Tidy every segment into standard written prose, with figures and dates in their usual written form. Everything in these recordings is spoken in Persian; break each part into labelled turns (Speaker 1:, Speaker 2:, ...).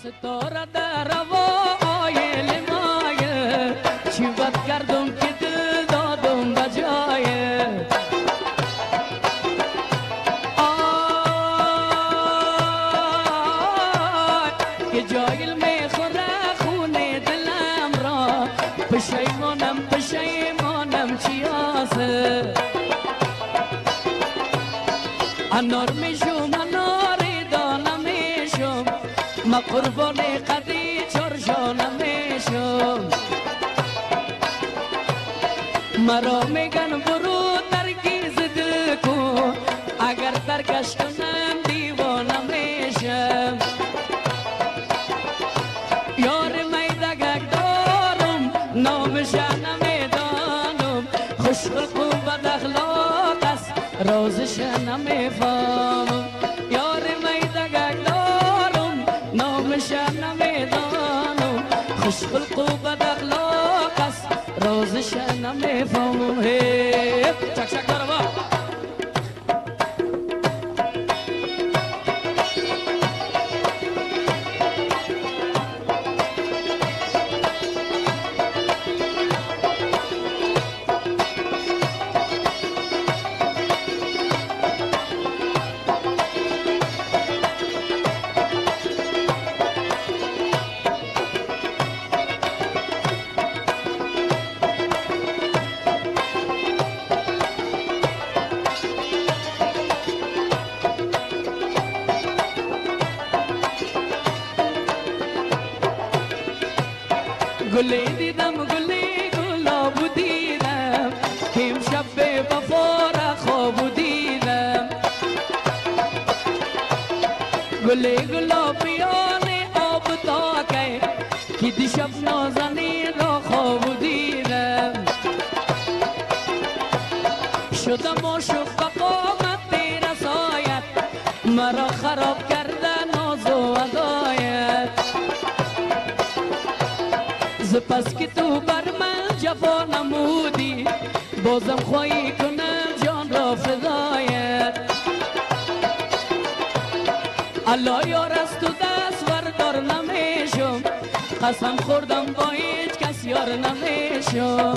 Speaker 1: ستاره در روای مایه چی بد کردم که دل دادم به جایه آی که جایل میخوره خونه دلم را پشیمانم چی آسه انار میشم اناری دانه میشم ما قربان قدی چرشانه میشم مرا میگن برو ترکیز دل کن اگر ترکش کنم دیوانه میشم یار میدگک دارم نامش نمیدانم خوشخلق و بد اخلاق است رازش نمیفهمم یار میدگک دارم نامش نمیدانم خوشخلق و بد اخلاق است رازش نمیفهمم چک چک داره با گلی دیدم گلی گلاب دیدم که امشب به وفا را خواب دیدم گلی گلابیان آب تاکه که دیشب نازنین را خواب دیدم شدم عاشق و قامت رسایت مرا خراب کرده ناز و ادایت پس که تو بر من جفا نمودی بازم خواهی کنم جان را فدایت الله یار از تو دست بردار نمیشم قسم خوردم با هیچ کس یار نمیشم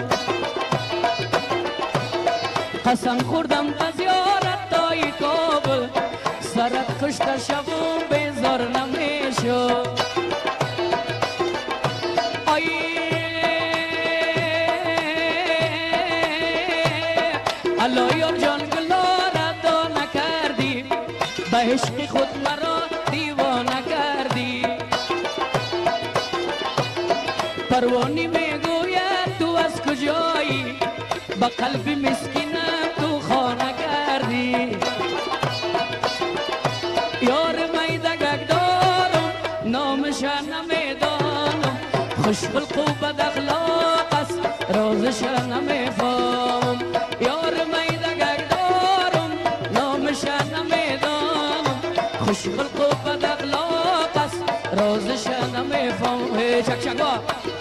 Speaker 1: قسم خوردم به زیارت تای کابل سرت کشته شبم بیزار نمیشم الله یار جان گلاره دانه کردی به عشق خود مرا دیوانه کردی پروانی میگوید تو از کجایی به قلب مسکینم تو خانه کردی یار میدگک دارم نامش نمیدانم خوشخلق و بد اخلاق است رازش نمیفهمم یار میدگک دارم نامش نمیدانم خوشخلق و بد اخلاق است رازش نمیفهمم چک چک